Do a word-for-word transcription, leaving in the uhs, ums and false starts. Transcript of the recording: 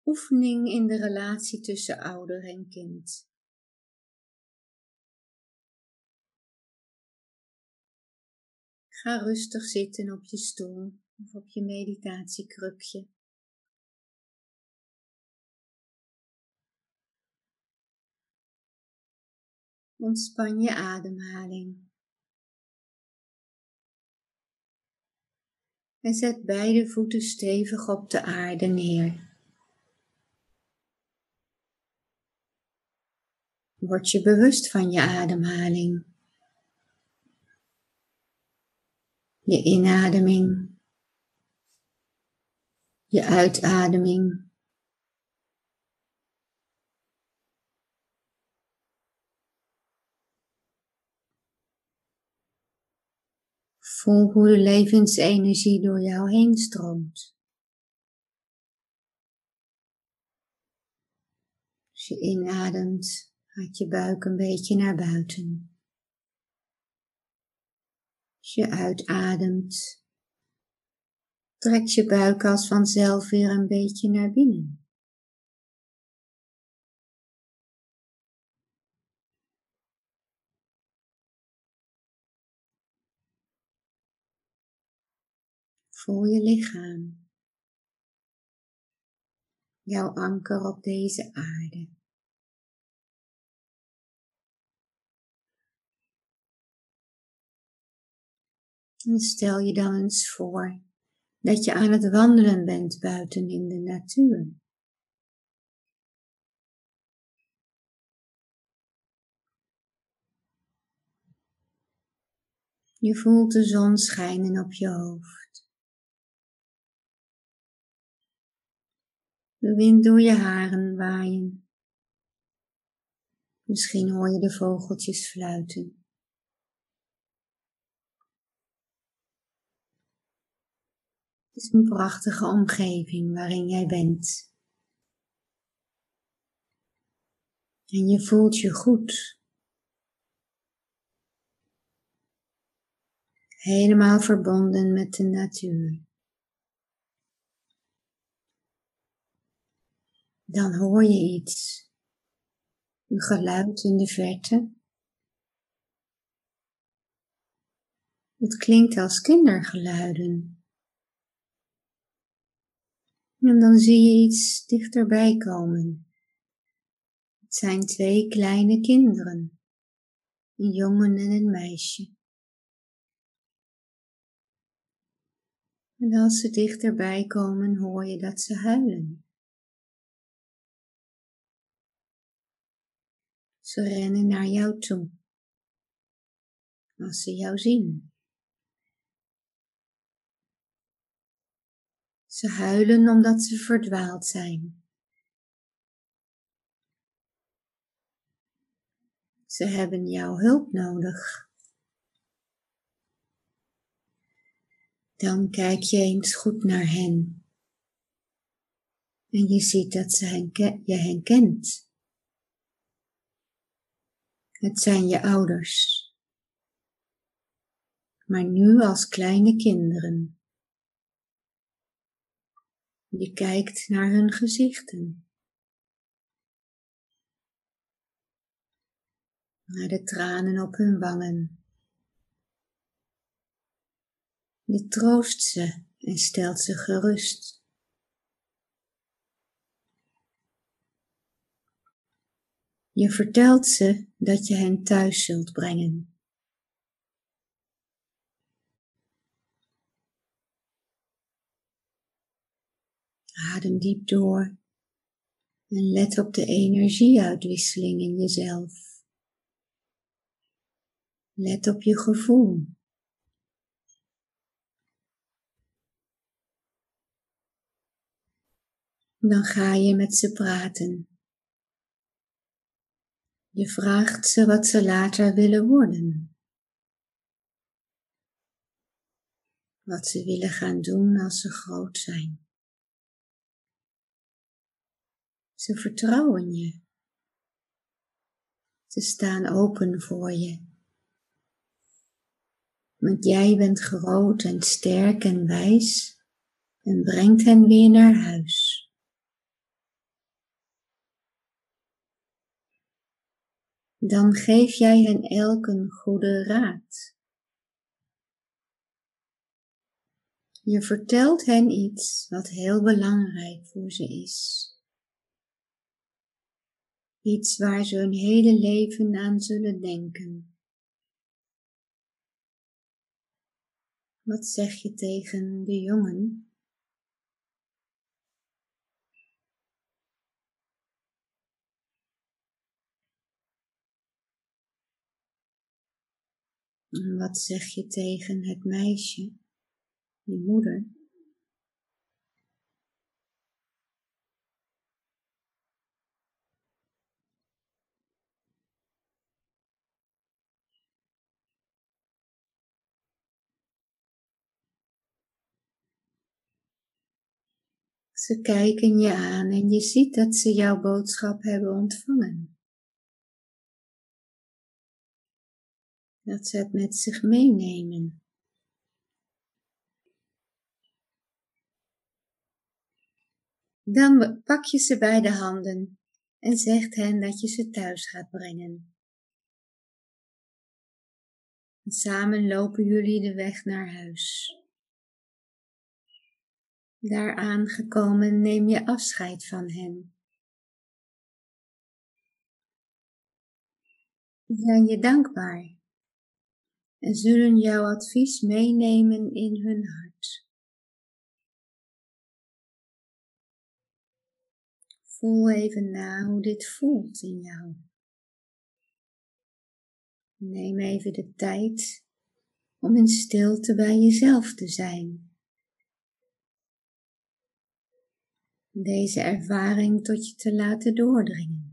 Oefening in de relatie tussen ouder en kind. Ga rustig zitten op je stoel of op je meditatiekrukje. Ontspan je ademhaling. En zet beide voeten stevig op de aarde neer. Word je bewust van je ademhaling. Je inademing. Je uitademing. Voel hoe de levensenergie door jou heen stroomt. Als je inademt, gaat je buik een beetje naar buiten. Als je uitademt, trekt je buik als vanzelf weer een beetje naar binnen. Voel je lichaam, jouw anker op deze aarde. En stel je dan eens voor dat je aan het wandelen bent buiten in de natuur. Je voelt de zon schijnen op je hoofd. De wind door je haren waaien. Misschien hoor je de vogeltjes fluiten. Het is een prachtige omgeving waarin jij bent. En je voelt je goed. Helemaal verbonden met de natuur. Dan hoor je iets. Een geluid in de verte. Het klinkt als kindergeluiden. En dan zie je iets dichterbij komen. Het zijn twee kleine kinderen. Een jongen en een meisje. En als ze dichterbij komen, hoor je dat ze huilen. Ze rennen naar jou toe. Als ze jou zien. Ze huilen omdat ze verdwaald zijn. Ze hebben jouw hulp nodig. Dan kijk je eens goed naar hen. En je ziet dat ze hen ke- je hen kent. Het zijn je ouders. Maar nu als kleine kinderen. Je kijkt naar hun gezichten. Naar de tranen op hun wangen. Je troost ze en stelt ze gerust. Je vertelt ze dat je hen thuis zult brengen. Adem diep door en let op de energieuitwisseling in jezelf. Let op je gevoel. Dan ga je met ze praten. Je vraagt ze wat ze later willen worden. Wat ze willen gaan doen als ze groot zijn. Ze vertrouwen je. Ze staan open voor je. Want jij bent groot en sterk en wijs en brengt hen weer naar huis. Dan geef jij hen elk een goede raad. Je vertelt hen iets wat heel belangrijk voor ze is. Iets waar ze hun hele leven aan zullen denken. Wat zeg je tegen de jongen? En wat zeg je tegen het meisje, je moeder? Ze kijken je aan en je ziet dat ze jouw boodschap hebben ontvangen. Dat ze het met zich meenemen. Dan pak je ze bij de handen en zegt hen dat je ze thuis gaat brengen. En samen lopen jullie de weg naar huis. Daar aangekomen neem je afscheid van hen. Ze zijn je dankbaar en zullen jouw advies meenemen in hun hart. Voel even na hoe dit voelt in jou. Neem even de tijd om in stilte bij jezelf te zijn. Deze ervaring tot je te laten doordringen.